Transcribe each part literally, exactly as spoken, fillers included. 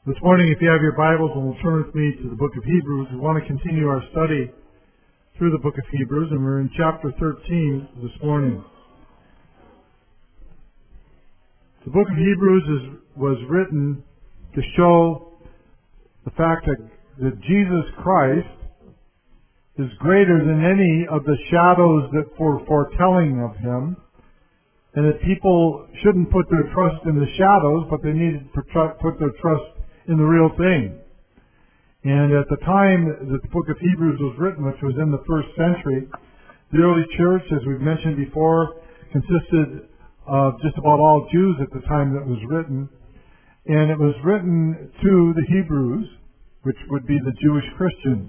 This morning, if you have your Bibles, and will turn with me to the book of Hebrews, we want to continue our study through the book of Hebrews, and we're in chapter thirteen this morning. The book of Hebrews is, was written to show the fact that, that Jesus Christ is greater than any of the shadows that were foretelling of Him, and that people shouldn't put their trust in the shadows, but they needed to put their trust in the real thing. And at the time that the book of Hebrews was written, which was in the first century, the early church, as we've mentioned before, consisted of just about all Jews at the time that was written. And it was written to the Hebrews, which would be the Jewish Christians.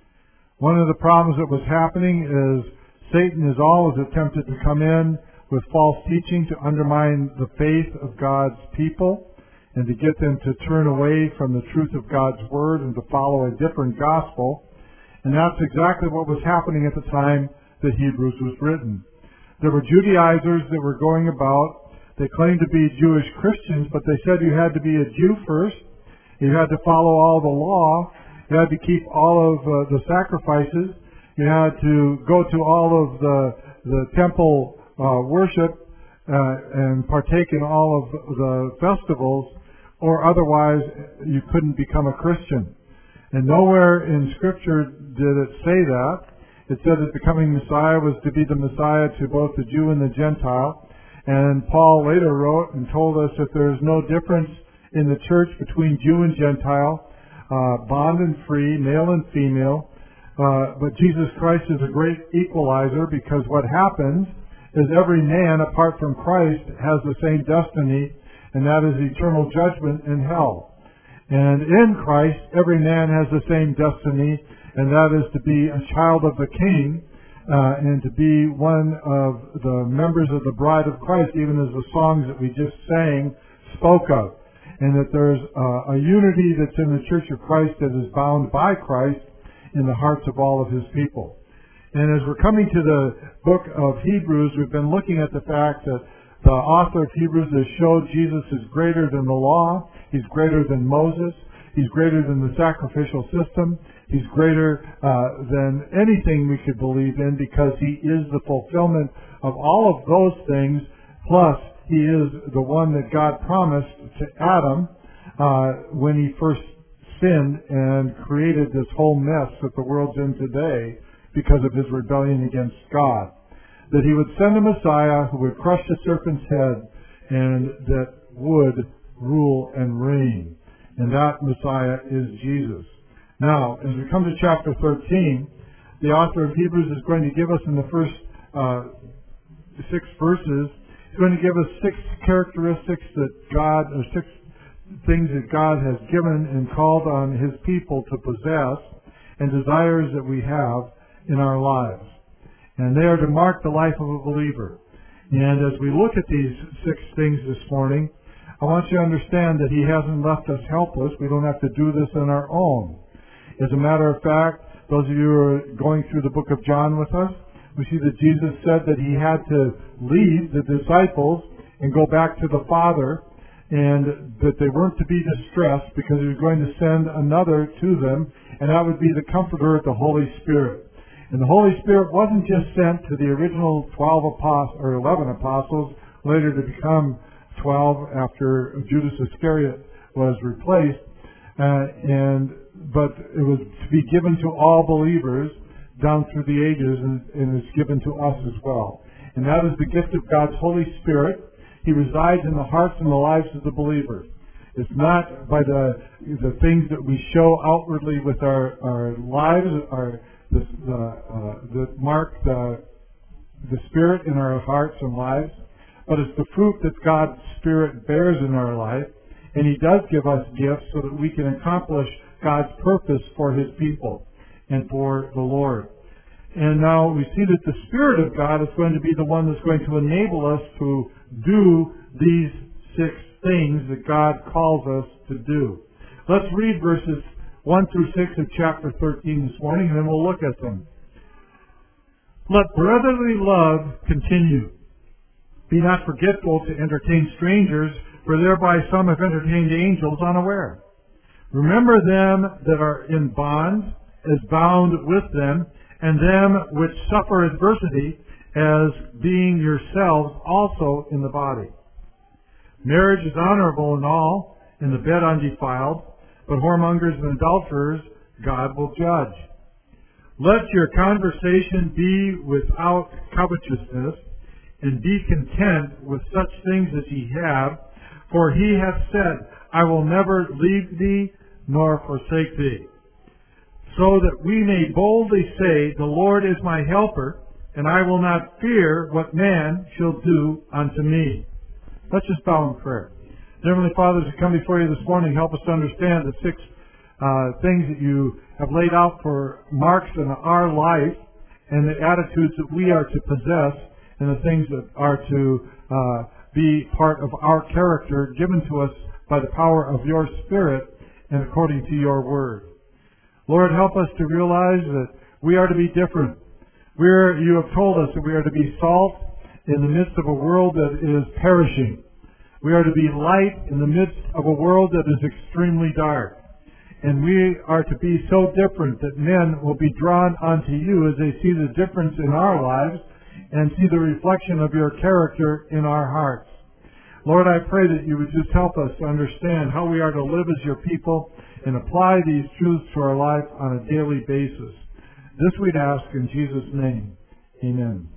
One of the problems that was happening is Satan has always attempted to come in with false teaching to undermine the faith of God's people, and to get them to turn away from the truth of God's Word and to follow a different gospel. And that's exactly what was happening at the time that Hebrews was written. There were Judaizers that were going about. They claimed to be Jewish Christians, but they said you had to be a Jew first. You had to follow all the law. You had to keep all of uh, the sacrifices. You had to go to all of the, the temple uh, worship uh, and partake in all of the festivals, or otherwise you couldn't become a Christian. And nowhere in Scripture did it say that. It said that becoming Messiah was to be the Messiah to both the Jew and the Gentile. And Paul later wrote and told us that there is no difference in the church between Jew and Gentile, uh, bond and free, male and female. Uh, but Jesus Christ is a great equalizer, because what happens is every man apart from Christ has the same destiny, and that is eternal judgment in hell. And in Christ, every man has the same destiny, and that is to be a child of the King, uh, and to be one of the members of the bride of Christ, even as the songs that we just sang spoke of. And that there's uh, a unity that's in the Church of Christ that is bound by Christ in the hearts of all of His people. And as we're coming to the book of Hebrews, we've been looking at the fact that the author of Hebrews has showed Jesus is greater than the law. He's greater than Moses. He's greater than the sacrificial system. He's greater uh, than anything we could believe in, because He is the fulfillment of all of those things. Plus, He is the one that God promised to Adam uh, when he first sinned and created this whole mess that the world's in today because of his rebellion against God. That He would send a Messiah who would crush the serpent's head and that would rule and reign. And that Messiah is Jesus. Now, as we come to chapter thirteen, the author of Hebrews is going to give us in the first uh, six verses, he's going to give us six characteristics that God, or six things that God has given and called on His people to possess, and desires that we have in our lives. And they are to mark the life of a believer. And as we look at these six things this morning, I want you to understand that He hasn't left us helpless. We don't have to do this on our own. As a matter of fact, those of you who are going through the book of John with us, we see that Jesus said that He had to leave the disciples and go back to the Father, and that they weren't to be distressed, because He was going to send another to them, and that would be the Comforter, the Holy Spirit. And the Holy Spirit wasn't just sent to the original twelve apostles, or eleven apostles, later to become twelve after Judas Iscariot was replaced, uh, and but it was to be given to all believers down through the ages, and, and is given to us as well. And that is the gift of God's Holy Spirit. He resides in the hearts and the lives of the believers. It's not by the the things that we show outwardly with our, our lives, our The, the, uh, that mark the, the Spirit in our hearts and lives, but it's the fruit that God's Spirit bears in our life, and He does give us gifts so that we can accomplish God's purpose for His people and for the Lord. And now we see that the Spirit of God is going to be the one that's going to enable us to do these six things that God calls us to do. Let's read verses one through six of chapter thirteen this morning, and then we'll look at them. Let brotherly love continue. Be not forgetful to entertain strangers, for thereby some have entertained angels unaware. Remember them that are in bonds as bound with them, and them which suffer adversity as being yourselves also in the body. Marriage is honorable in all, and the bed undefiled, but whoremongers and adulterers God will judge. Let your conversation be without covetousness, and be content with such things as ye have, for he hath said, I will never leave thee nor forsake thee. So that we may boldly say, the Lord is my helper, and I will not fear what man shall do unto me. Let's just bow in prayer. Heavenly Father, as we come before you this morning, help us to understand the six uh, things that you have laid out for marks in our life and the attitudes that we are to possess and the things that are to uh, be part of our character given to us by the power of your Spirit and according to your word. Lord, help us to realize that we are to be different. We're, you have told us that we are to be salt in the midst of a world that is perishing. We are to be light in the midst of a world that is extremely dark. And we are to be so different that men will be drawn unto you as they see the difference in our lives and see the reflection of your character in our hearts. Lord, I pray that you would just help us to understand how we are to live as your people and apply these truths to our life on a daily basis. This we'd ask in Jesus' name. Amen.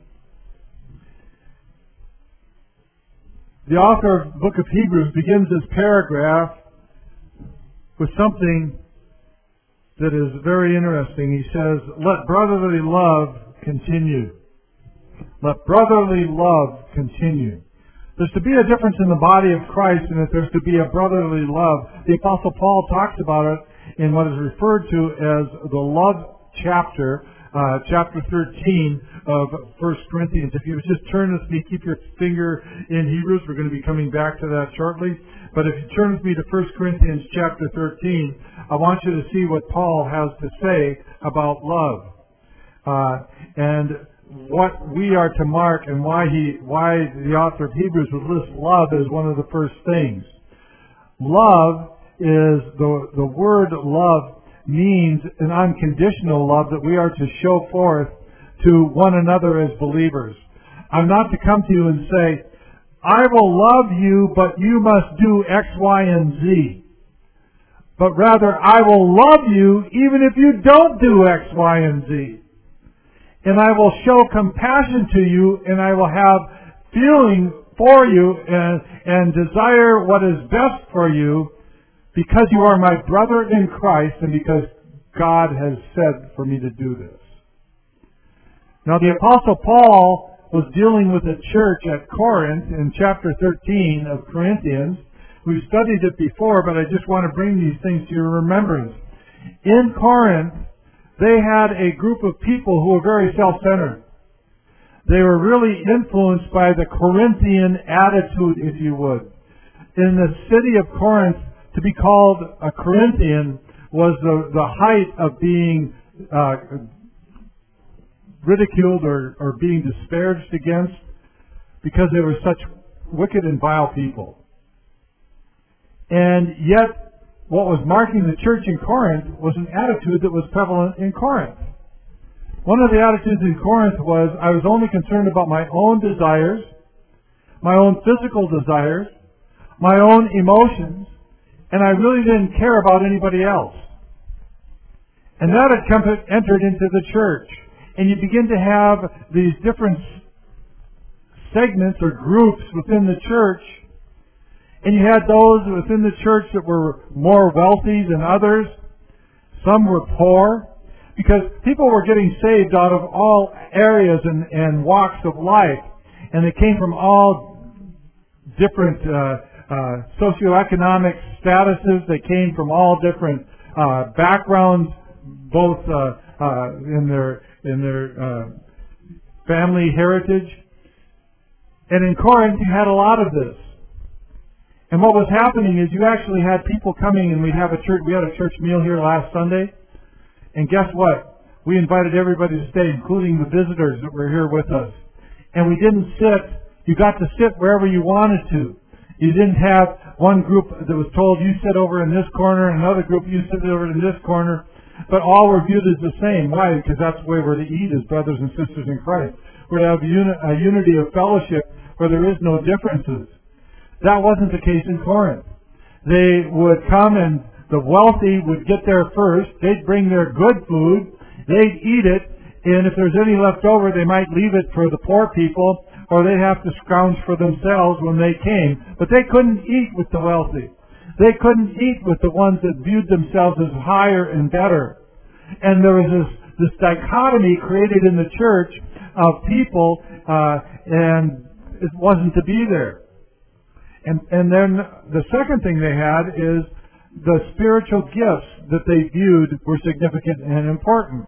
The author of the book of Hebrews begins this paragraph with something that is very interesting. He says, let brotherly love continue. Let brotherly love continue. There's to be a difference in the body of Christ, and that there's to be a brotherly love. The Apostle Paul talks about it in what is referred to as the love chapter, uh, chapter thirteen of First Corinthians. If you would just turn with me, keep your finger in Hebrews. We're going to be coming back to that shortly. But if you turn with me to First Corinthians chapter thirteen, I want you to see what Paul has to say about love. Uh, and what we are to mark and why he, why the author of Hebrews would list love as one of the first things. Love is, the, the word love means an unconditional love that we are to show forth to one another as believers. I'm not to come to you and say, I will love you, but you must do X, Y, and Z. But rather, I will love you even if you don't do X, Y, and Z. And I will show compassion to you, and I will have feeling for you and, and desire what is best for you because you are my brother in Christ and because God has said for me to do this. Now the Apostle Paul was dealing with a church at Corinth in chapter thirteen of Corinthians. We've studied it before, but I just want to bring these things to your remembrance. In Corinth, they had a group of people who were very self-centered. They were really influenced by the Corinthian attitude, if you would. In the city of Corinth, to be called a Corinthian was the, the height of being uh, ridiculed or, or being disparaged against because they were such wicked and vile people. And yet, what was marking the church in Corinth was an attitude that was prevalent in Corinth. One of the attitudes in Corinth was, I was only concerned about my own desires, my own physical desires, my own emotions, and I really didn't care about anybody else. And that had come, entered into the church. And you begin to have these different segments or groups within the church. And you had those within the church that were more wealthy than others. Some were poor. Because people were getting saved out of all areas and, and walks of life. And they came from all different uh, uh, socioeconomic statuses. They came from all different uh, backgrounds, both uh, uh, in their, in their uh, family heritage. And in Corinth, you had a lot of this. And what was happening is you actually had people coming, and we'd have a church. We had a church meal here last Sunday, and guess what? We invited everybody to stay, including the visitors that were here with us. And we didn't sit. You got to sit wherever you wanted to. You didn't have one group that was told, you sit over in this corner, and another group, you sit over in this corner. But all were viewed as the same. Why? Because that's the way we're to eat as brothers and sisters in Christ. We're to have uni- a unity of fellowship where there is no differences. That wasn't the case in Corinth. They would come and the wealthy would get there first. They'd bring their good food. They'd eat it. And if there's any left over, they might leave it for the poor people, or they'd have to scrounge for themselves when they came. But they couldn't eat with the wealthy. They couldn't eat with the ones that viewed themselves as higher and better. And there was this, this dichotomy created in the church of people, uh, and it wasn't to be there. And, and then the second thing they had is the spiritual gifts that they viewed were significant and important.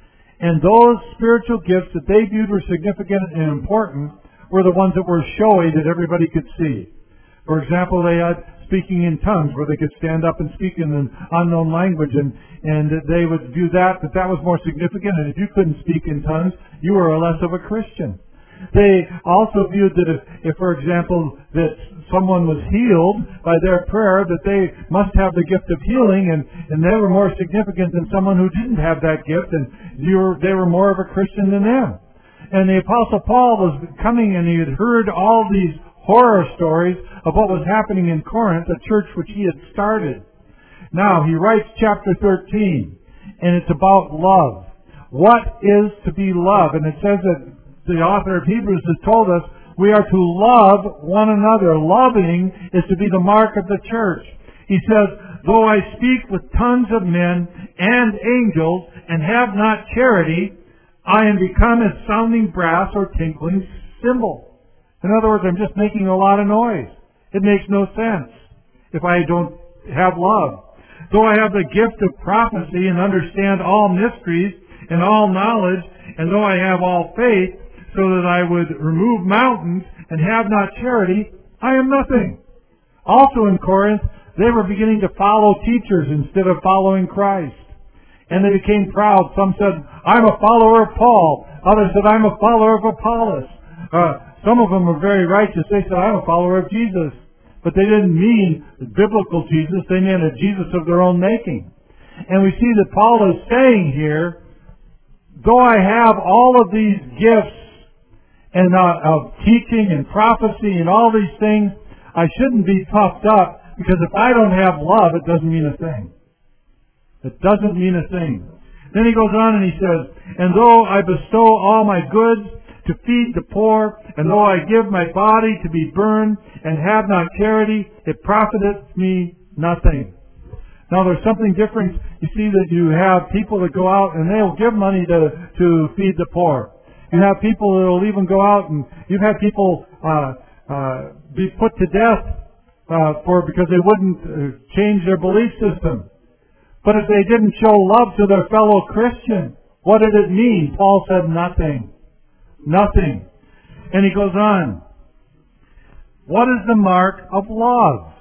And those spiritual gifts that they viewed were significant and important were the ones that were showy that everybody could see. For example, they had speaking in tongues where they could stand up and speak in an unknown language, and, and they would view that, that that was more significant, and if you couldn't speak in tongues, you were less of a Christian. They also viewed that if, if, for example, that someone was healed by their prayer, that they must have the gift of healing, and, and they were more significant than someone who didn't have that gift, and you were, they were more of a Christian than them. And the Apostle Paul was coming, and he had heard all these horror stories of what was happening in Corinth, a church which he had started. Now, he writes chapter thirteen, and it's about love. What is to be loved? And it says that the author of Hebrews has told us we are to love one another. Loving is to be the mark of the church. He says, though I speak with tongues of men and angels and have not charity, I am become as sounding brass or tinkling cymbal. In other words, I'm just making a lot of noise. It makes no sense if I don't have love. Though I have the gift of prophecy and understand all mysteries and all knowledge, and though I have all faith, so that I would remove mountains and have not charity, I am nothing. Also in Corinth, they were beginning to follow teachers instead of following Christ. And they became proud. Some said, I'm a follower of Paul. Others said, I'm a follower of Apollos. Uh, some of them were very righteous. They said, I'm a follower of Jesus. But they didn't mean the biblical Jesus. They meant a Jesus of their own making. And we see that Paul is saying here, though I have all of these gifts and uh, of teaching and prophecy and all these things, I shouldn't be puffed up, because if I don't have love, it doesn't mean a thing. It doesn't mean a thing. Then he goes on and he says, and though I bestow all my goods to feed the poor, and though I give my body to be burned and have not charity, it profiteth me nothing. Now there's something different. You see that you have people that go out and they'll give money to, to feed the poor. You have people that will even go out, and you've had people uh, uh, be put to death uh, for because they wouldn't uh, change their belief system. But if they didn't show love to their fellow Christian, what did it mean? Paul said nothing. Nothing. And he goes on. What is the mark of love?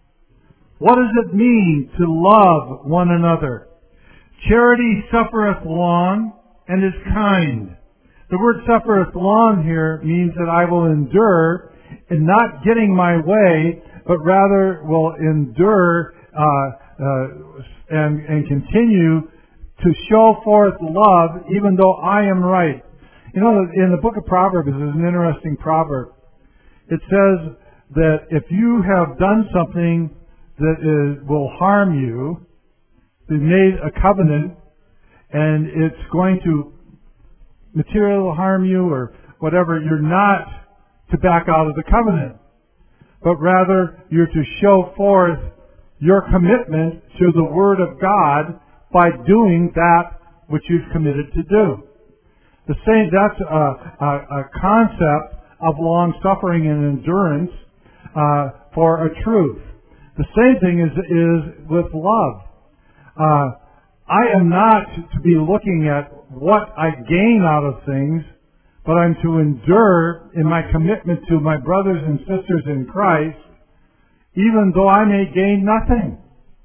What does it mean to love one another? Charity suffereth long and is kind. The word suffereth long here means that I will endure in not getting my way, but rather will endure uh, uh, and, and continue to show forth love even though I am right. You know, in the book of Proverbs, there's an interesting proverb. It says that if you have done something that is, will harm you, you've made a covenant, and it's going to material harm you or whatever, you're not to back out of the covenant, but rather you're to show forth your commitment to the Word of God by doing that which you've committed to do. The same, that's a, a, a concept of long suffering and endurance uh, for a truth. The same thing is is with love. Uh, I am not to be looking at what I gain out of things, but I'm to endure in my commitment to my brothers and sisters in Christ, even though I may gain nothing.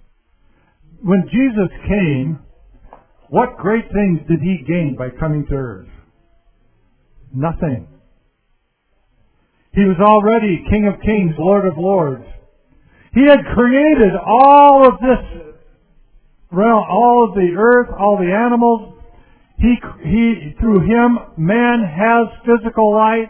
When Jesus came, what great things did he gain by coming to earth? Nothing. He was already King of Kings, Lord of Lords. He had created all of this realm, all of the earth, all the animals. He, he, through Him, man has physical life.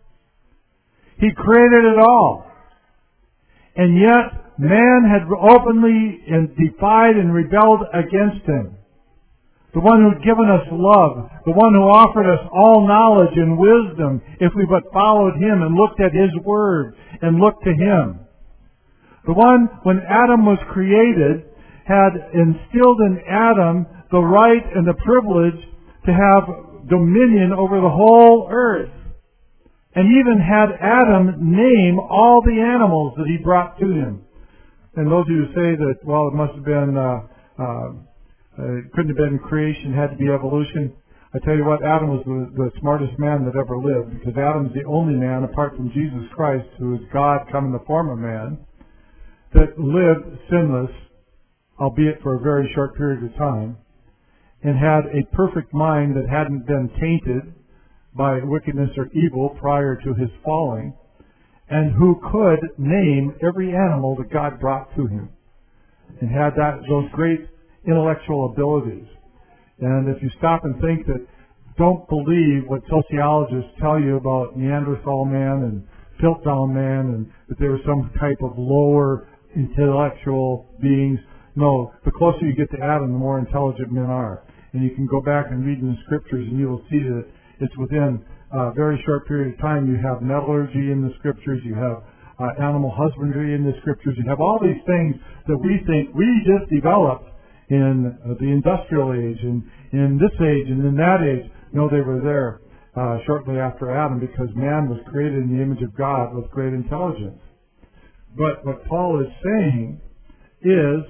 He created it all. And yet, man had openly and defied and rebelled against Him. The one who had given us love. The one who offered us all knowledge and wisdom if we but followed Him and looked at His Word and looked to Him. The one, when Adam was created, had instilled in Adam the right and the privilege to have dominion over the whole earth. And even had Adam name all the animals that he brought to him. And those of you who say that, well, it must have been, uh, uh, it couldn't have been creation, it had to be evolution. I tell you what, Adam was the, the smartest man that ever lived, because Adam's the only man, apart from Jesus Christ, who is God come in the form of man, that lived sinless, albeit for a very short period of time, and had a perfect mind that hadn't been tainted by wickedness or evil prior to his falling, and who could name every animal that God brought to him, and had that those great intellectual abilities. And if you stop and think that, don't believe what sociologists tell you about Neanderthal man and Piltdown man, and that they were some type of lower intellectual beings. No, the closer you get to Adam, the more intelligent men are. And you can go back and read in the scriptures, and you will see that it's within a very short period of time. You have metallurgy in the scriptures, you have uh, animal husbandry in the scriptures, you have all these things that we think we just developed in uh, the industrial age, and in this age, and in that age. No, they were there uh, shortly after Adam, because man was created in the image of God with great intelligence. But what Paul is saying is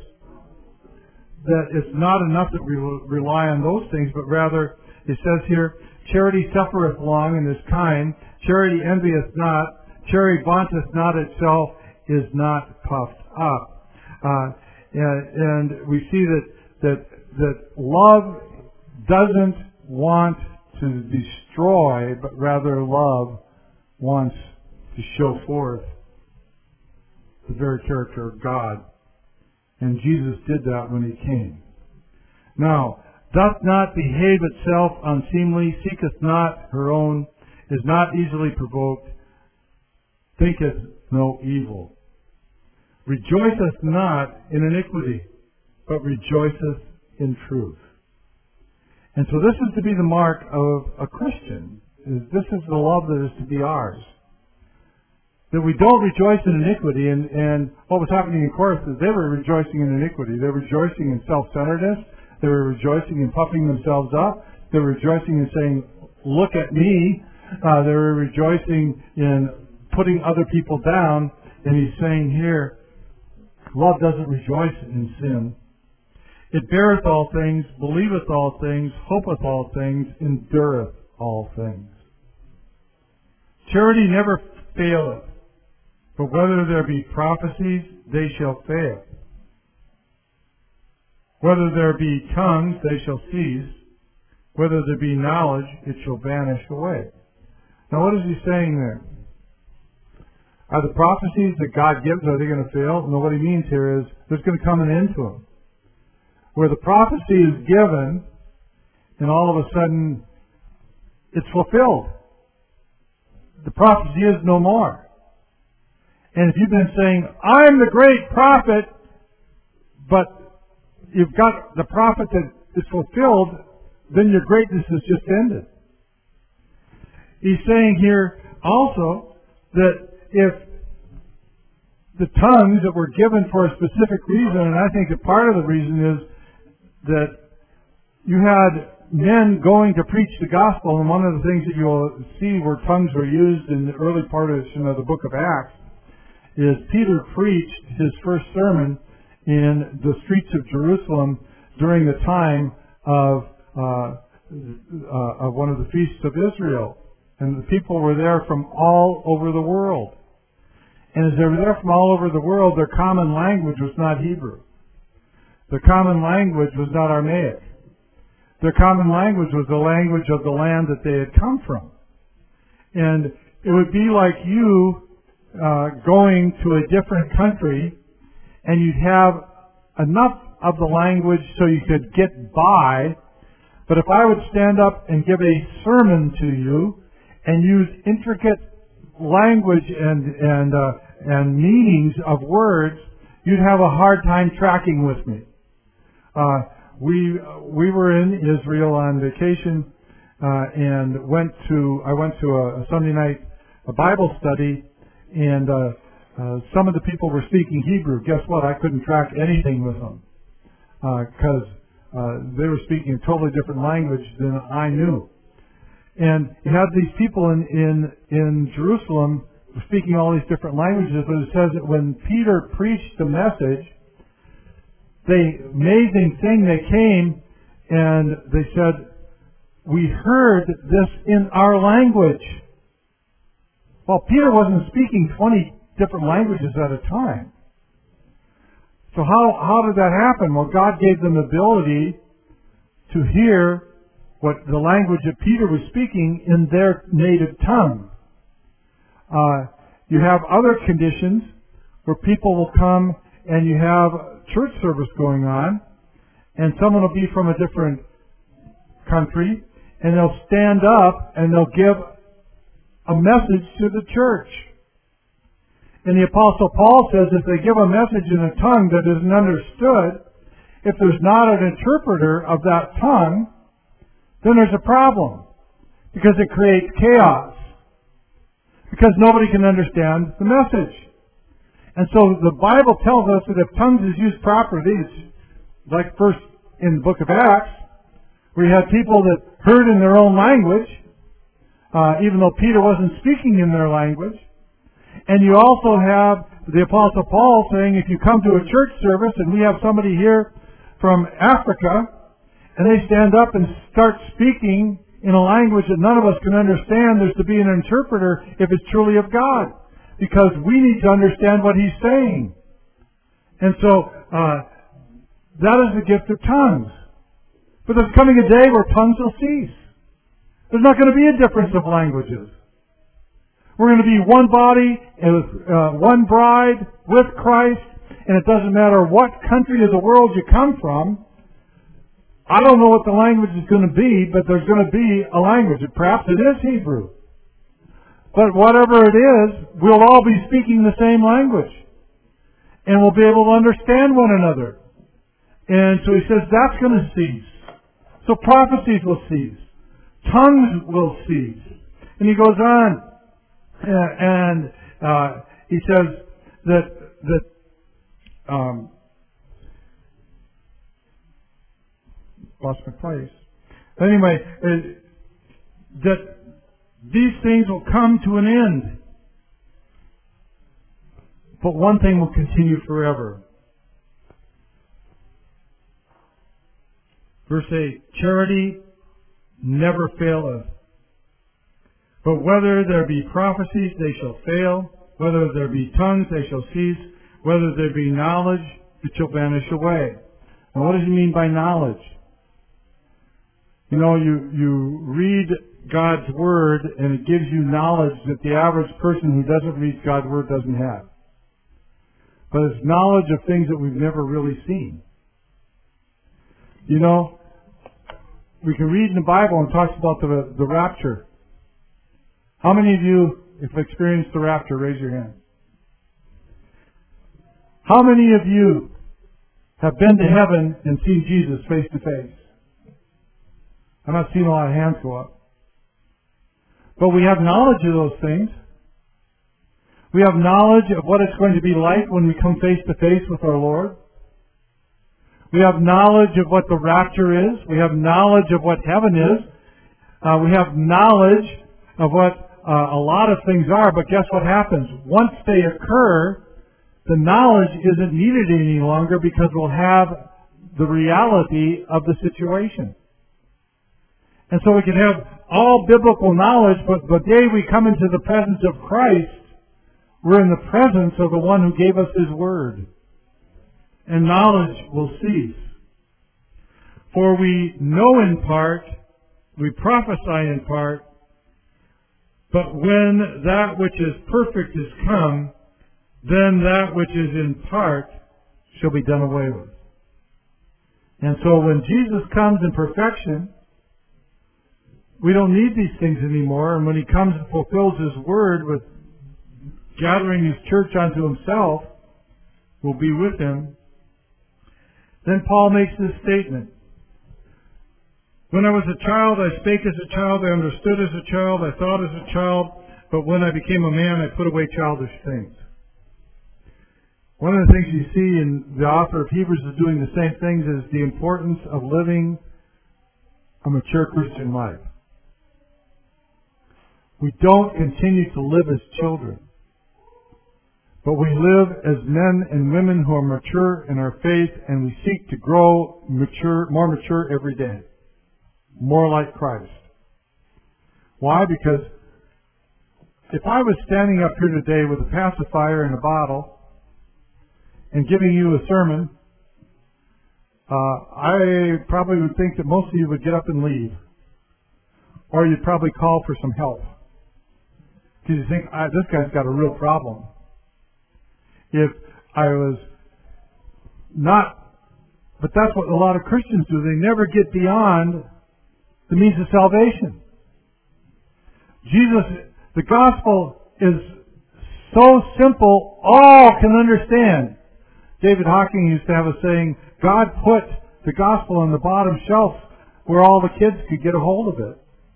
that it's not enough that we rely on those things, but rather, it says here, charity suffereth long and is kind, charity envieth not, charity vaunteth not itself, is not puffed up. Uh, and, and we see that, that, that love doesn't want to destroy, but rather love wants to show forth the very character of God. And Jesus did that when He came. Now, doth not behave itself unseemly, seeketh not her own, is not easily provoked, thinketh no evil. Rejoiceth not in iniquity, but rejoiceth in truth. And so this is to be the mark of a Christian. This is the love that is to be ours. That we don't rejoice in iniquity. And, and what was happening in Corinth is they were rejoicing in iniquity. They were rejoicing in self-centeredness. They were rejoicing in puffing themselves up. They were rejoicing in saying, look at me. Uh, they were rejoicing in putting other people down. And he's saying here, love doesn't rejoice in sin. It beareth all things, believeth all things, hopeth all things, endureth all things. Charity never faileth, but whether there be prophecies, they shall fail. Whether there be tongues, they shall cease. Whether there be knowledge, it shall vanish away. Now what is he saying there? Are the prophecies that God gives, are they going to fail? No, what he means here is there's going to come an end to them. Where the prophecy is given, and all of a sudden it's fulfilled. The prophecy is no more. And if you've been saying, I'm the great prophet, but you've got the prophet that is fulfilled, then your greatness has just ended. He's saying here also that if the tongues that were given for a specific reason, and I think that part of the reason is that you had men going to preach the gospel, and one of the things that you'll see where tongues were used in the early part of the book of Acts is Peter preached his first sermon in the streets of Jerusalem during the time of uh, uh, of one of the feasts of Israel. And the people were there from all over the world. And as they were there from all over the world, their common language was not Hebrew. Their common language was not Aramaic. Their common language was the language of the land that they had come from. And it would be like you uh, going to a different country, and you'd have enough of the language so you could get by. But if I would stand up and give a sermon to you and use intricate language and and uh, and meanings of words, you'd have a hard time tracking with me. Uh, we we were in Israel on vacation uh, and went to I went to a, a Sunday night a Bible study, and uh, uh, some of the people were speaking Hebrew. Guess what? I couldn't track anything with them because uh, uh, they were speaking a totally different language than I knew. And you had these people in in in Jerusalem speaking all these different languages, but it says that when Peter preached the message, the amazing thing, they came and they said, "We heard this in our language." Well, Peter wasn't speaking twenty different languages at a time. So how, how did that happen? Well, God gave them the ability to hear what the language that Peter was speaking in their native tongue. Uh, you have other conditions where people will come and you have church service going on, and someone will be from a different country, and they'll stand up and they'll give a message to the church. And the Apostle Paul says if they give a message in a tongue that isn't understood, if there's not an interpreter of that tongue, then there's a problem. Because it creates chaos. Because nobody can understand the message. And so the Bible tells us that if tongues is used properly, it's like first in the book of Acts, where you had people that heard in their own language, uh, even though Peter wasn't speaking in their language. And you also have the Apostle Paul saying, if you come to a church service and we have somebody here from Africa, and they stand up and start speaking in a language that none of us can understand, there's to be an interpreter if it's truly of God. Because we need to understand what he's saying. And so, uh, that is the gift of tongues. But there's coming a day where tongues will cease. There's not going to be a difference of languages. We're going to be one body, and uh, one bride with Christ, and it doesn't matter what country of the world you come from. I don't know what the language is going to be, but there's going to be a language. Perhaps it is Hebrew. But whatever it is, we'll all be speaking the same language. And we'll be able to understand one another. And so he says that's going to cease. So prophecies will cease. Tongues will cease. And he goes on. Uh, and uh, he says that that um, lost my place. Anyway, uh, that these things will come to an end, but one thing will continue forever. Verse eight: charity never faileth. But whether there be prophecies, they shall fail. Whether there be tongues, they shall cease. Whether there be knowledge, it shall vanish away. Now, what does he mean by knowledge? You know, you, you read God's Word, and it gives you knowledge that the average person who doesn't read God's Word doesn't have. But it's knowledge of things that we've never really seen. You know, we can read in the Bible and it talks about the, the rapture. How many of you have experienced the rapture? Raise your hand. How many of you have been to heaven and seen Jesus face to face? I'm not seeing a lot of hands go up. But we have knowledge of those things. We have knowledge of what it's going to be like when we come face to face with our Lord. We have knowledge of what the rapture is. We have knowledge of what heaven is. Uh, we have knowledge of what Uh, a lot of things are, but guess what happens? Once they occur, the knowledge isn't needed any longer because we'll have the reality of the situation. And so we can have all biblical knowledge, but the day we come into the presence of Christ, we're in the presence of the one who gave us His Word. And knowledge will cease. For we know in part, we prophesy in part, But when that which is perfect is come, then that which is in part shall be done away with. And so when Jesus comes in perfection, we don't need these things anymore. And when He comes and fulfills His word with gathering His church unto Himself, we'll be with Him. Then Paul makes this statement. When I was a child, I spake as a child, I understood as a child, I thought as a child, but when I became a man, I put away childish things. One of the things you see in the author of Hebrews is doing the same things is the importance of living a mature Christian life. We don't continue to live as children, but we live as men and women who are mature in our faith, and we seek to grow mature, more mature every day. More like Christ. Why? Because if I was standing up here today with a pacifier and a bottle and giving you a sermon, uh, I probably would think that most of you would get up and leave. Or you'd probably call for some help. Because you think, I, this guy's got a real problem. If I was not, but that's what a lot of Christians do. They never get beyond the means of salvation. Jesus, the gospel is so simple, all can understand. David Hawking used to have a saying, God put the gospel on the bottom shelf where all the kids could get a hold of it.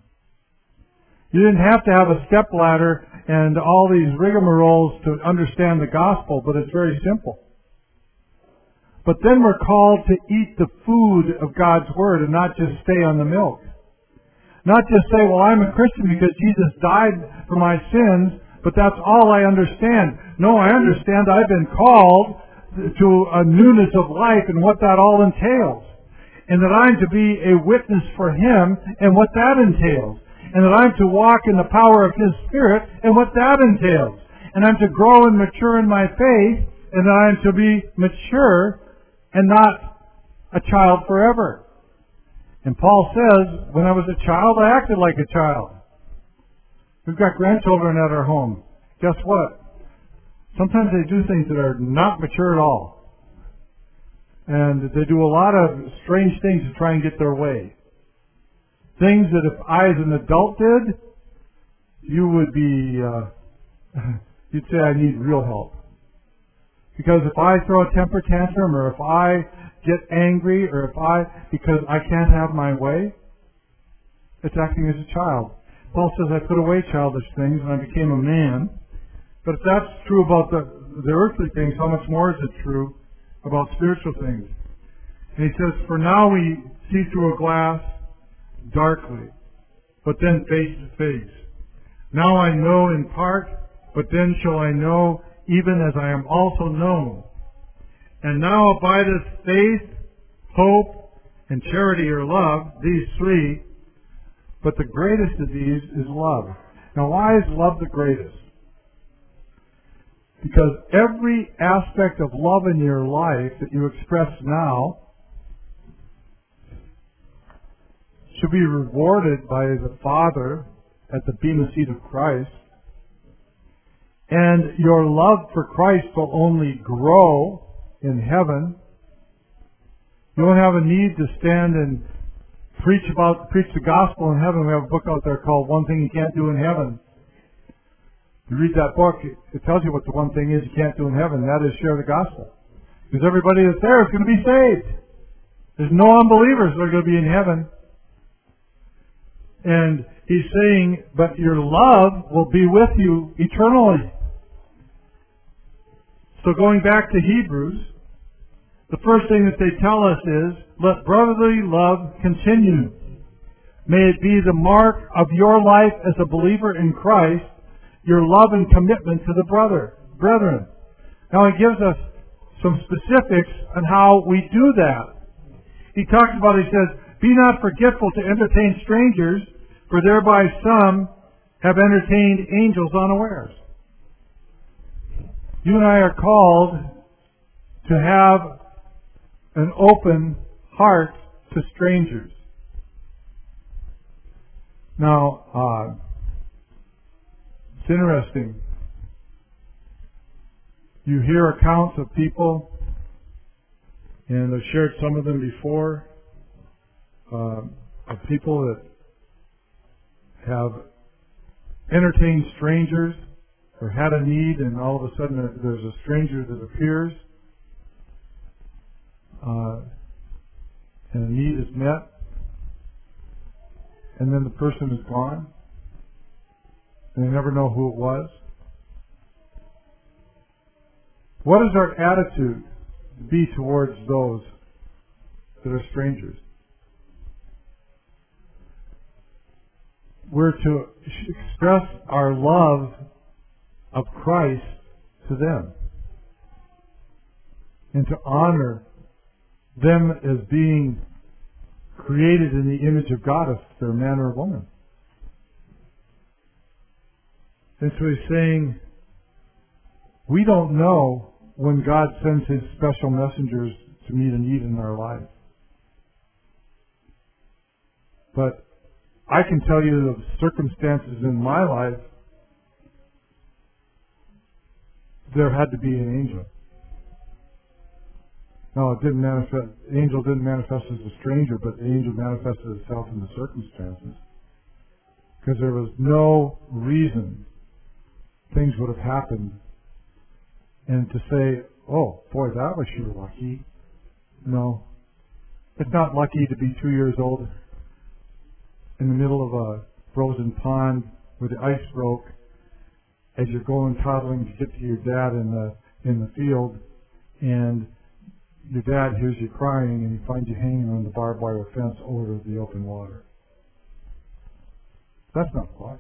You didn't have to have a stepladder and all these rigmaroles to understand the gospel, but it's very simple. But then we're called to eat the food of God's Word and not just stay on the milk. Not just say, well, I'm a Christian because Jesus died for my sins, but that's all I understand. No, I understand I've been called to a newness of life and what that all entails. And that I'm to be a witness for Him and what that entails. And that I'm to walk in the power of His Spirit and what that entails. And I'm to grow and mature in my faith, and that I'm to be mature and not a child forever. And Paul says, when I was a child, I acted like a child. We've got grandchildren at our home. Guess what? Sometimes they do things that are not mature at all. And they do a lot of strange things to try and get their way. Things that if I as an adult did, you would be, uh, you'd say I need real help. Because if I throw a temper tantrum, or if I get angry, or if I, because I can't have my way, it's acting as a child. Paul says, I put away childish things and I became a man. But if that's true about the, the earthly things, how much more is it true about spiritual things? And he says, for now we see through a glass darkly, but then face to face. Now I know in part, but then shall I know even as I am also known. And now abideth faith, hope, and charity or love, these three, but the greatest of these is love. Now why is love the greatest? Because every aspect of love in your life that you express now should be rewarded by the Father at the bema seat of Christ. And your love for Christ will only grow in heaven. You won't have a need to stand and preach about preach the gospel in heaven. We have a book out there called One Thing You Can't Do in Heaven. You read that book, it tells you what the one thing is you can't do in heaven. That is share the gospel. Because everybody that's there is going to be saved. There's no unbelievers that are going to be in heaven. And he's saying, but your love will be with you eternally. So going back to Hebrews, the first thing that they tell us is, let brotherly love continue. May it be the mark of your life as a believer in Christ, your love and commitment to the brother, brethren. Now he gives us some specifics on how we do that. He talks about, he says, be not forgetful to entertain strangers, for thereby some have entertained angels unawares. You and I are called to have an open heart to strangers. Now, uh, It's interesting. You hear accounts of people, and I've shared some of them before, uh, of people that have entertained strangers or had a need, and all of a sudden there's a stranger that appears, uh, and a need is met, and then the person is gone, and they never know who it was. What is our attitude be towards those that are strangers? We're to express our love of Christ to them and to honor them as being created in the image of God, if they're a man or a woman. And so he's saying, we don't know when God sends His special messengers to meet a need in our life. But I can tell you the circumstances in my life, there had to be an angel. No, it didn't manifest. The angel didn't manifest as a stranger, but the angel manifested itself in the circumstances. Because there was no reason things would have happened. And to say, oh, boy, that was sure lucky. No. It's not lucky to be two years old in the middle of a frozen pond where the ice broke as you're going toddling to get to your dad in the in the field, and your dad hears you crying and he finds you hanging on the barbed wire fence over the open water. That's not luck.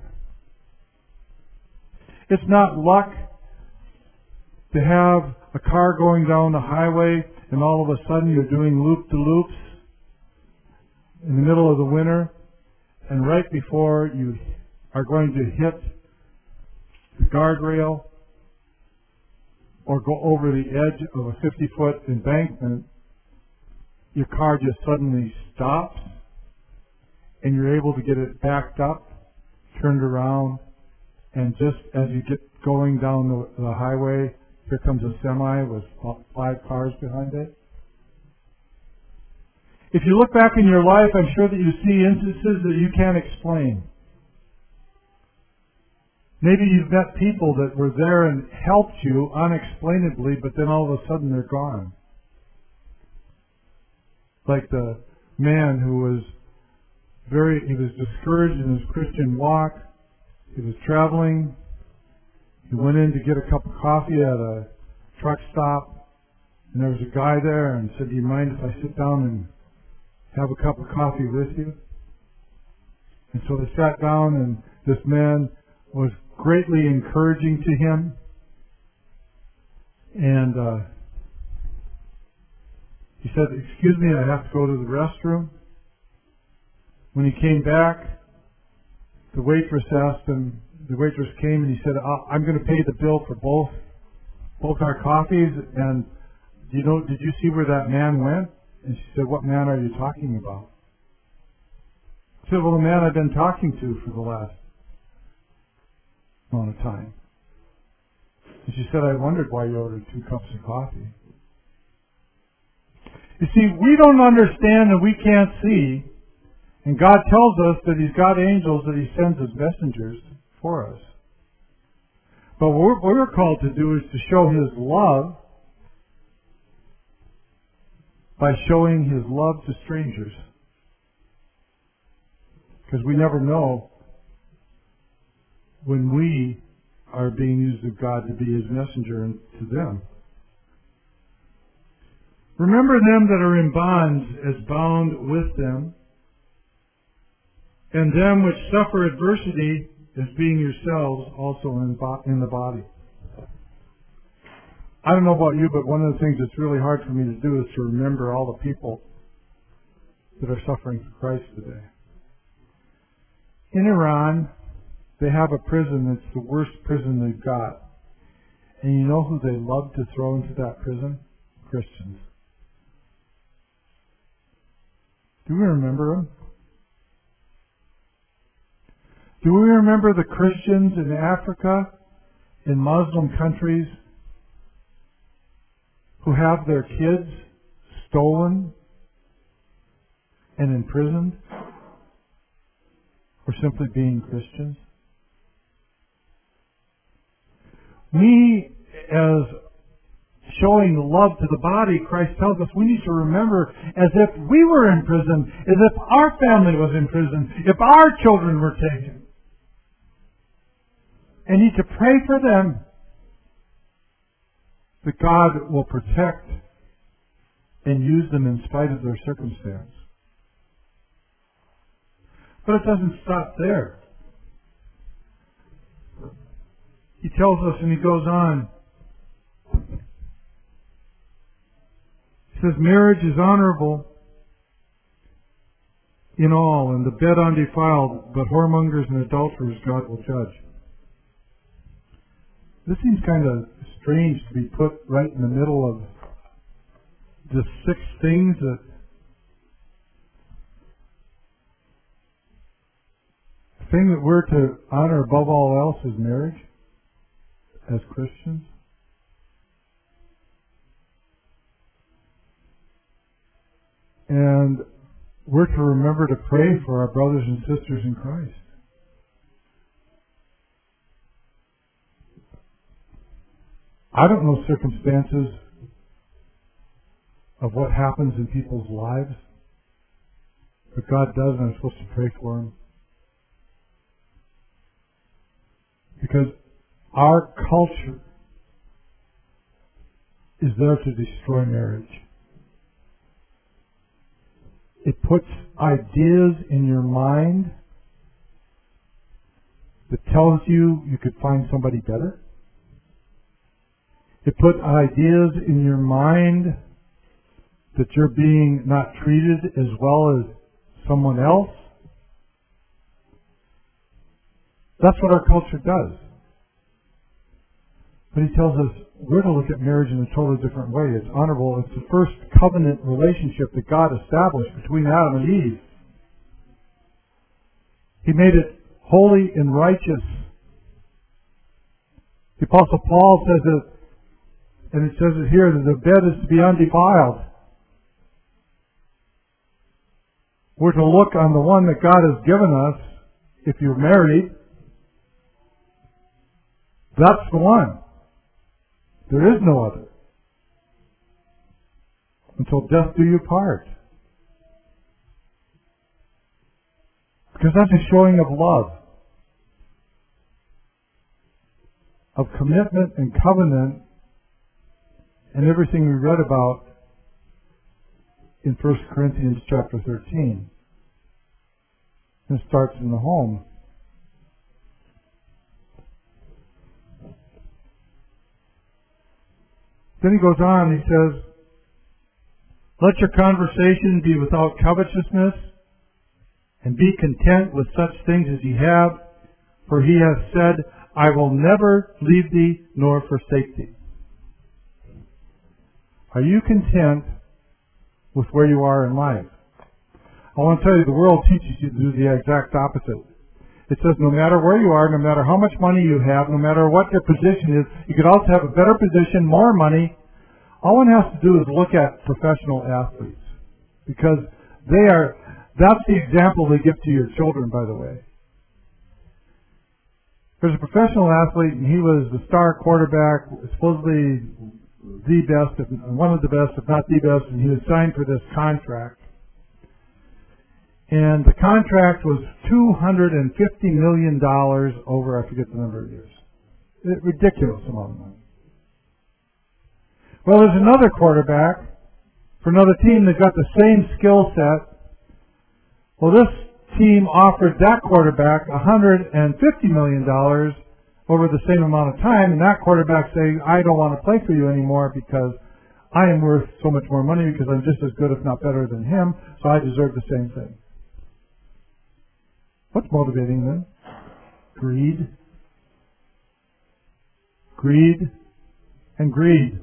It's not luck to have a car going down the highway and all of a sudden you're doing loop-de-loops in the middle of the winter, and right before you are going to hit the guardrail or go over the edge of a fifty-foot embankment, your car just suddenly stops and you're able to get it backed up, turned around, and just as you get going down the, the highway, here comes a semi with five cars behind it. If you look back in your life, I'm sure that you see instances that you can't explain. Maybe you've met people that were there and helped you unexplainably, but then all of a sudden they're gone. Like the man who was very, he was discouraged in his Christian walk. He was traveling. He went in to get a cup of coffee at a truck stop, and there was a guy there and said, do you mind if I sit down and have a cup of coffee with you? And so they sat down, and this man was greatly encouraging to him. And uh, he said, excuse me, I have to go to the restroom. When he came back, the waitress asked him, the waitress came and he said, I'm going to pay the bill for both both our coffees, and you know, did you see where that man went? And she said, what man are you talking about? He said, well, the man I've been talking to for the last amount of time. And she said, I wondered why you ordered two cups of coffee. You see, we don't understand and we can't see, and God tells us that He's got angels that He sends as messengers for us. But what we're called to do is to show His love by showing His love to strangers. Because we never know when we are being used of God to be His messenger to them. Remember them that are in bonds as bound with them, and them which suffer adversity as being yourselves also in, bo- in the body. I don't know about you, but one of the things that's really hard for me to do is to remember all the people that are suffering for Christ today. In Iran, they have a prison that's the worst prison they've got. And you know who they love to throw into that prison? Christians. Do we remember them? Do we remember the Christians in Africa, in Muslim countries, who have their kids stolen and imprisoned for simply being Christians? We, as showing love to the body, Christ tells us we need to remember as if we were in prison, as if our family was in prison, if our children were taken. And need to pray for them that God will protect and use them in spite of their circumstance. But it doesn't stop there. He tells us, and he goes on, he says, marriage is honorable in all, and the bed undefiled, but whoremongers and adulterers God will judge. This seems kind of strange to be put right in the middle of the six things that the thing that we're to honor above all else is marriage as Christians. And we're to remember to pray for our brothers and sisters in Christ. I don't know circumstances of what happens in people's lives, but God does, and I'm supposed to pray for them. Because our culture is there to destroy marriage. It puts ideas in your mind that tells you you could find somebody better. It puts ideas in your mind that you're being not treated as well as someone else. That's what our culture does. But he tells us we're to look at marriage in a totally different way. It's honorable. It's the first covenant relationship that God established between Adam and Eve. He made it holy and righteous. The Apostle Paul says it, and it says it here, that the bed is to be undefiled. We're to look on the one that God has given us. If you're married, that's the one. There is no other. Until death do you part. Because that's a showing of love, of commitment and covenant, and everything we read about in First Corinthians chapter thirteen. It starts in the home. Then he goes on, he says, let your conversation be without covetousness, and be content with such things as ye have, for he hath said, I will never leave thee nor forsake thee. Are you content with where you are in life? I want to tell you, the world teaches you to do the exact opposite. It says no matter where you are, no matter how much money you have, no matter what your position is, you could also have a better position, more money. All one has to do is look at professional athletes. Because they are, that's the example they give to your children, by the way. There's a professional athlete, and he was the star quarterback, supposedly the best, if, one of the best, if not the best, and he was signed for this contract. And the contract was two hundred fifty million dollars over, I forget the number of years. A ridiculous amount of money. Well, there's another quarterback for another team that got the same skill set. Well, this team offered that quarterback one hundred fifty million dollars over the same amount of time, and that quarterback saying, I don't want to play for you anymore because I am worth so much more money because I'm just as good, if not better than him, so I deserve the same thing. What's motivating them? Greed. Greed and greed.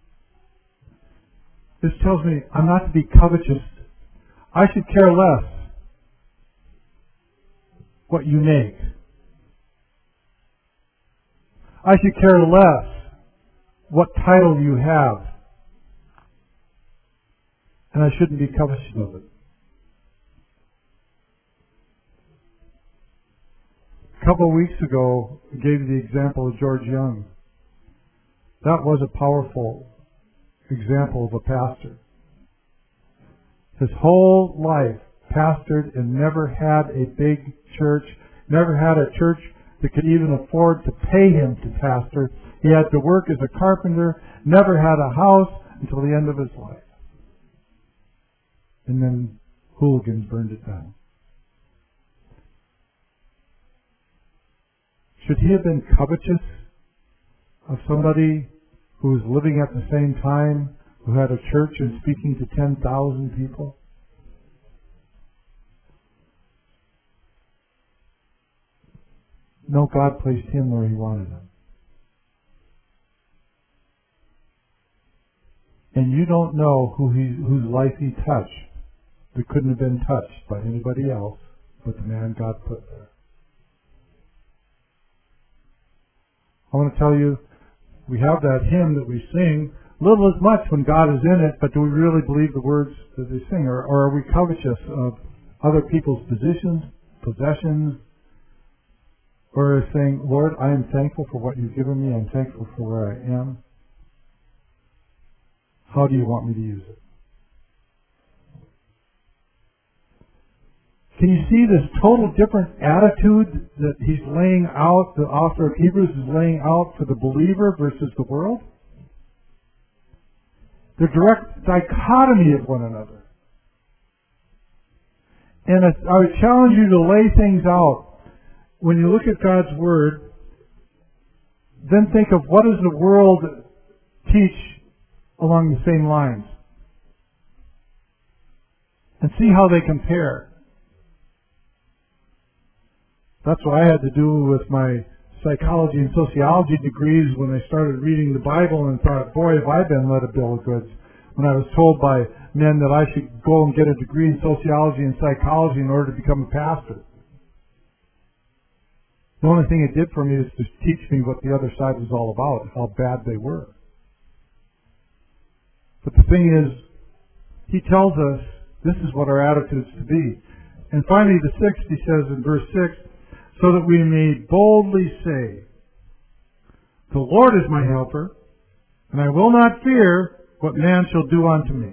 This tells me I'm not to be covetous. I should care less what you make. I should care less what title you have. And I shouldn't be covetous of it. A couple of weeks ago, I gave you the example of George Young. That was a powerful example of a pastor. His whole life pastored and never had a big church, never had a church that could even afford to pay him to pastor. He had to work as a carpenter, never had a house until the end of his life. And then hooligans burned it down. Should he have been covetous of somebody who was living at the same time, who had a church and speaking to ten thousand people? No, God placed him where he wanted him. And you don't know who he, whose life he touched that couldn't have been touched by anybody else but the man God put there. I want to tell you, we have that hymn that we sing, little as much when God is in it, but do we really believe the words that they sing? Or, or are we covetous of other people's positions, possessions, or saying, Lord, I am thankful for what you've given me, I'm thankful for where I am. How do you want me to use it? Can you see this total different attitude that he's laying out, the author of Hebrews is laying out for the believer versus the world? The direct dichotomy of one another. And I would challenge you to lay things out. When you look at God's Word, then think of what does the world teach along the same lines. And see how they compare. That's what I had to do with my psychology and sociology degrees when I started reading the Bible and thought, boy, have I been led a bill of goods. When I was told by men that I should go and get a degree in sociology and psychology in order to become a pastor. The only thing it did for me is to teach me what the other side was all about, how bad they were. But the thing is, he tells us this is what our attitude is to be. And finally, the sixth, he says in verse six, so that we may boldly say, the Lord is my helper, and I will not fear what man shall do unto me.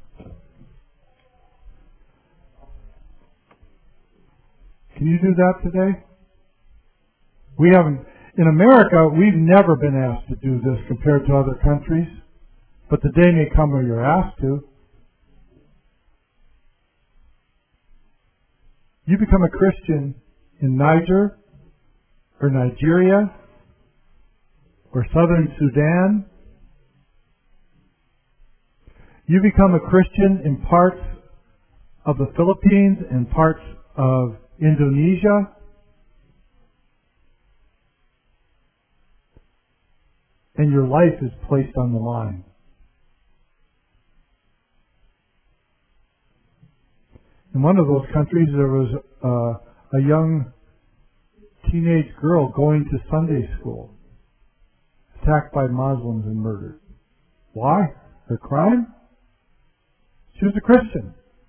Can you do that today? We haven't, in America, we've never been asked to do this compared to other countries, but the day may come where you're asked to. You become a Christian in Niger, or Nigeria, or Southern Sudan. You become a Christian in parts of the Philippines and parts of Indonesia. And your life is placed on the line. In one of those countries, there was uh, a young teenage girl going to Sunday school, attacked by Muslims and murdered. Why? Her crime? She was a Christian.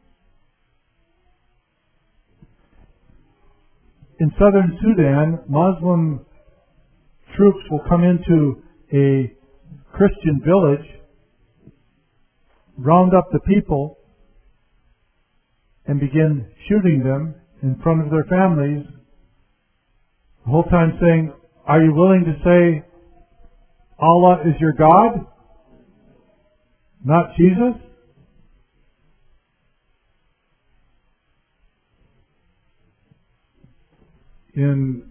In southern Sudan, Muslim troops will come into a Christian village, round up the people, and begin shooting them in front of their families, the whole time saying, are you willing to say Allah is your God? Not Jesus? In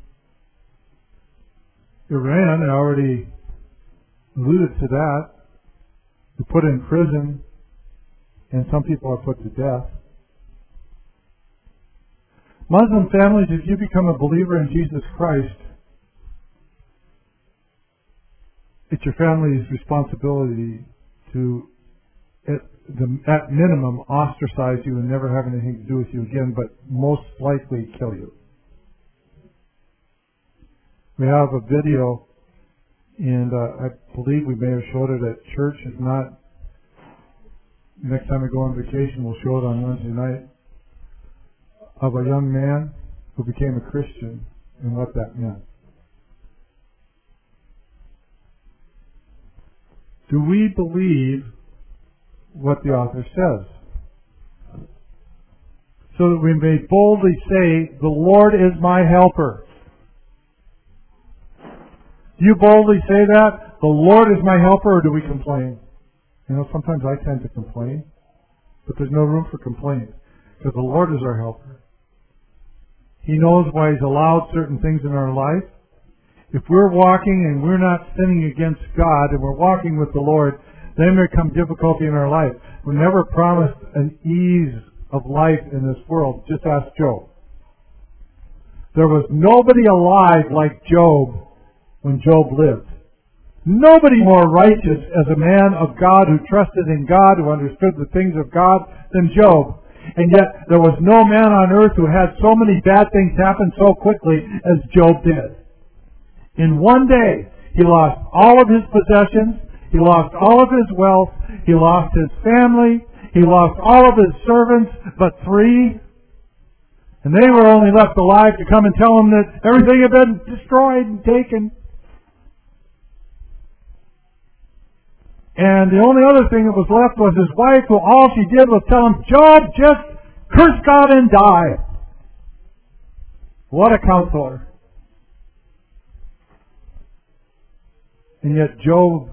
Iran, I already alluded to that. They're put in prison, and some people are put to death. Muslim families, if you become a believer in Jesus Christ, it's your family's responsibility to, at, the, at minimum, ostracize you and never have anything to do with you again, but most likely kill you. We have a video And uh, I believe we may have showed it at church. If not, next time we go on vacation, we'll show it on Wednesday night, of a young man who became a Christian and what that meant. Do we believe what the author says? So that we may boldly say, the Lord is my helper. Do you boldly say that? The Lord is my helper, or do we complain? You know, sometimes I tend to complain, but there's no room for complaint, because the Lord is our helper. He knows why He's allowed certain things in our life. If we're walking and we're not sinning against God, and we're walking with the Lord, then there come difficulty in our life. We're never promised an ease of life in this world. Just ask Job. There was nobody alive like Job when Job lived. Nobody more righteous as a man of God who trusted in God, who understood the things of God, than Job. And yet there was no man on earth who had so many bad things happen so quickly as Job did. In one day, he lost all of his possessions, he lost all of his wealth, he lost his family, he lost all of his servants, but three. And they were only left alive to come and tell him that everything had been destroyed and taken. And the only other thing that was left was his wife, who all she did was tell him, Job, just curse God and die. What a counselor. And yet Job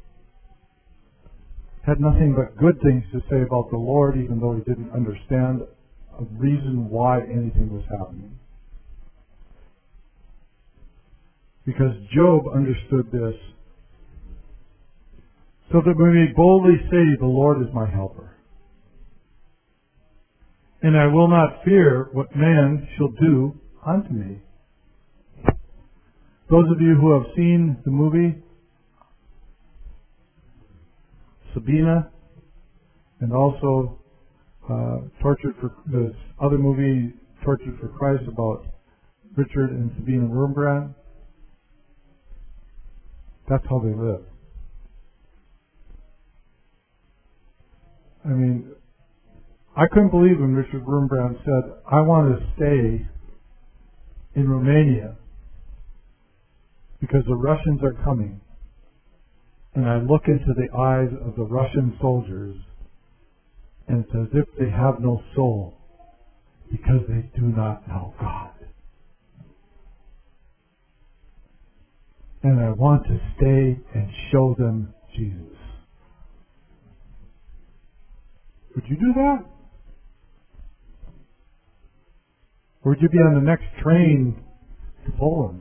had nothing but good things to say about the Lord, even though he didn't understand a reason why anything was happening. Because Job understood this, so that we may boldly say, the Lord is my helper. And I will not fear what man shall do unto me. Those of you who have seen the movie Sabina, and also uh, Tortured for this other movie, Tortured for Christ, about Richard and Sabina Wurmbrand, that's how they live. I mean, I couldn't believe when Richard Wurmbrand said, I want to stay in Romania because the Russians are coming. And I look into the eyes of the Russian soldiers, and it's as if they have no soul because they do not know God. And I want to stay and show them Jesus. Would you do that? Or would you be on the next train to Poland?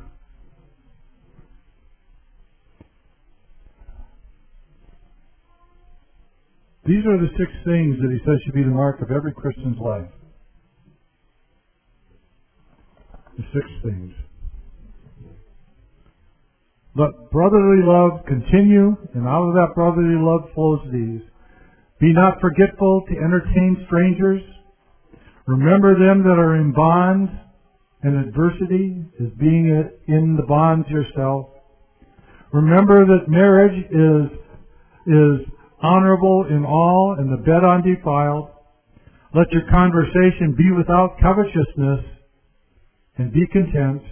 These are the six things that he says should be the mark of every Christian's life. The six things. Let brotherly love continue, and out of that brotherly love flows these. Be not forgetful to entertain strangers. Remember them that are in bonds, and adversity is being in the bonds yourself. Remember that marriage is, is honorable in all, and the bed undefiled. Let your conversation be without covetousness, and be content,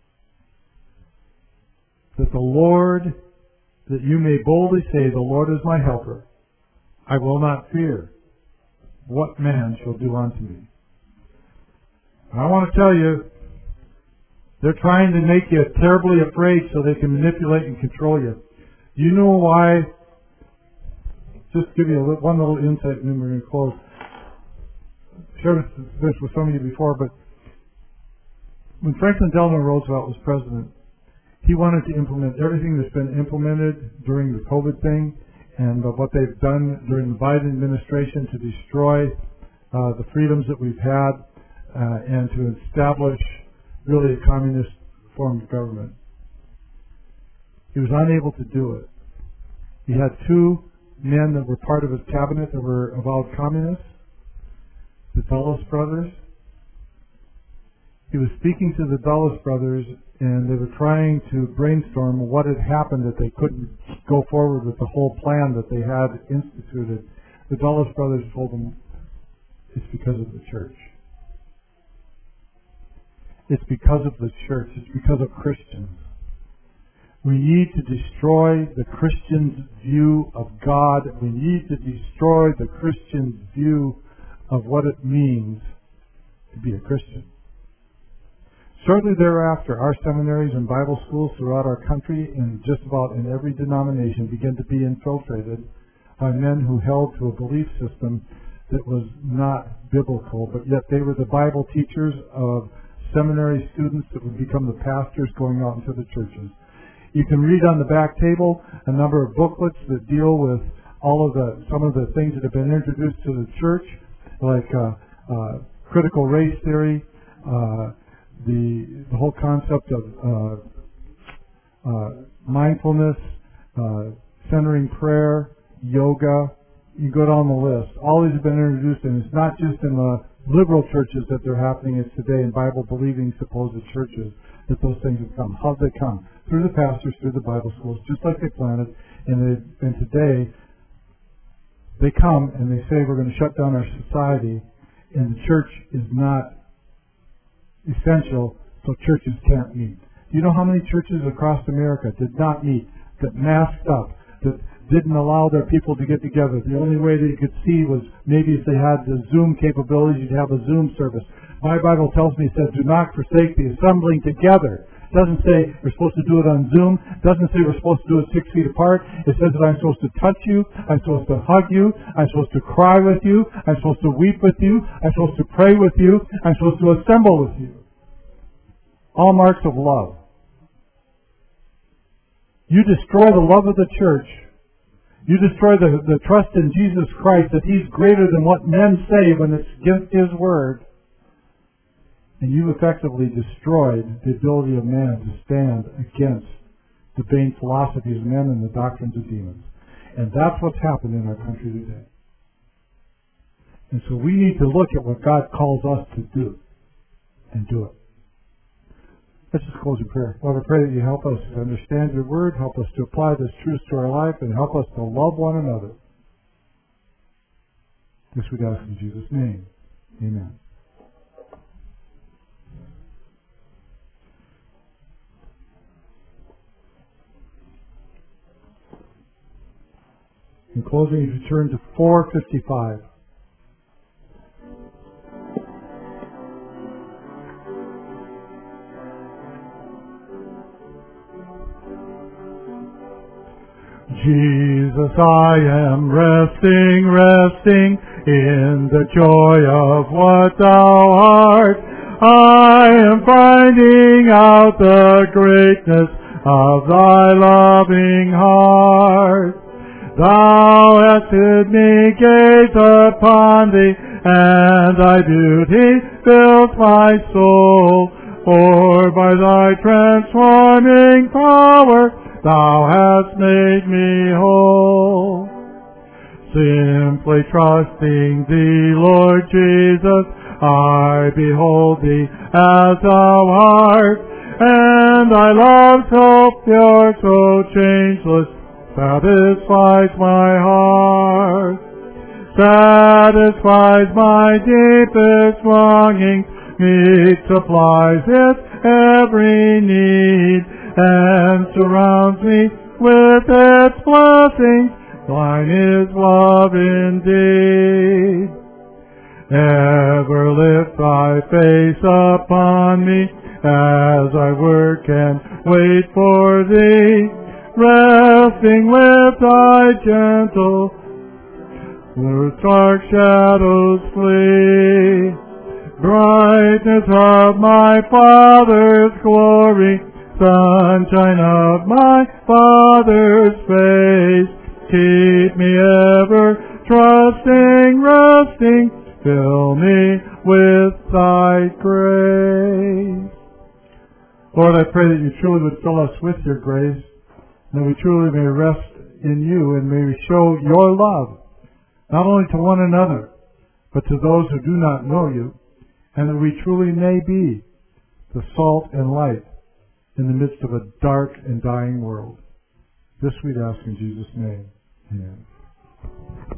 that the Lord, that you may boldly say, the Lord is my helper. I will not fear what man shall do unto me. And I want to tell you, they're trying to make you terribly afraid so they can manipulate and control you. Do you know why? Just give you a little, one little insight, and then we're going to close. I shared this with some of you before, but when Franklin Delano Roosevelt was president, he wanted to implement everything that's been implemented during the COVID thing, and uh, what they've done during the Biden administration to destroy uh, the freedoms that we've had, uh, and to establish really a communist form of government. He was unable to do it. He had two men that were part of his cabinet that were avowed communists, the Dulles brothers, he was speaking to the Dulles brothers, and they were trying to brainstorm what had happened that they couldn't go forward with the whole plan that they had instituted. The Dulles brothers told him, it's because of the church. It's because of the church. It's because of Christians. We need to destroy the Christian's view of God. We need to destroy the Christian's view of what it means to be a Christian. Shortly thereafter, our seminaries and Bible schools throughout our country and just about in every denomination began to be infiltrated by men who held to a belief system that was not biblical, but yet they were the Bible teachers of seminary students that would become the pastors going out into the churches. You can read on the back table a number of booklets that deal with all of the some of the things that have been introduced to the church, like uh, uh, critical race theory, uh, the the whole concept of uh, uh, mindfulness, uh, centering prayer, yoga. You go down the list. All these have been introduced, and it's not just in the liberal churches that they're happening. It's today in Bible-believing supposed churches that those things have come. How did they come? Through the pastors, through the Bible schools, just like they planted. And, they, and today, they come and they say we're going to shut down our society, and the church is not essential, so churches can't meet. Do you know how many churches across America did not meet, that masked up, that didn't allow their people to get together? The only way they could see was maybe if they had the Zoom capabilities, you'd have a Zoom service. My Bible tells me, it says, do not forsake the assembling together. It doesn't say we're supposed to do it on Zoom. It doesn't say we're supposed to do it six feet apart. It says that I'm supposed to touch you. I'm supposed to hug you. I'm supposed to cry with you. I'm supposed to weep with you. I'm supposed to pray with you. I'm supposed to assemble with you. All marks of love. You destroy the love of the church. You destroy the, the trust in Jesus Christ, that He's greater than what men say when it's against His Word. And you effectively destroyed the ability of man to stand against the vain philosophies of men and the doctrines of demons. And that's what's happened in our country today. And so we need to look at what God calls us to do and do it. Let's just close in prayer. Lord, I pray that you help us to understand your word, help us to apply this truth to our life, and help us to love one another. This we ask in Jesus' name. Amen. In closing, you turn to four fifty-five. Jesus, I am resting, resting in the joy of what thou art. I am finding out the greatness of thy loving heart. Thou hast bid me gaze upon thee, and thy beauty fills my soul. For by thy transforming power thou hast made me whole. Simply trusting thee, Lord Jesus, I behold thee as thou art, and thy love so pure, so changeless, satisfies my heart, satisfies my deepest longing, meet supplies its every need, and surrounds me with its blessings. Thine is love indeed. Ever lift thy face upon me as I work and wait for thee, resting with thy gentle, the dark shadows flee. Brightness of my Father's glory, sunshine of my Father's face, keep me ever trusting, resting, fill me with thy grace. Lord, I pray that you truly would fill us with your grace, and that we truly may rest in you, and may we show your love, not only to one another, but to those who do not know you, and that we truly may be the salt and light in the midst of a dark and dying world. This we'd ask in Jesus' name. Amen.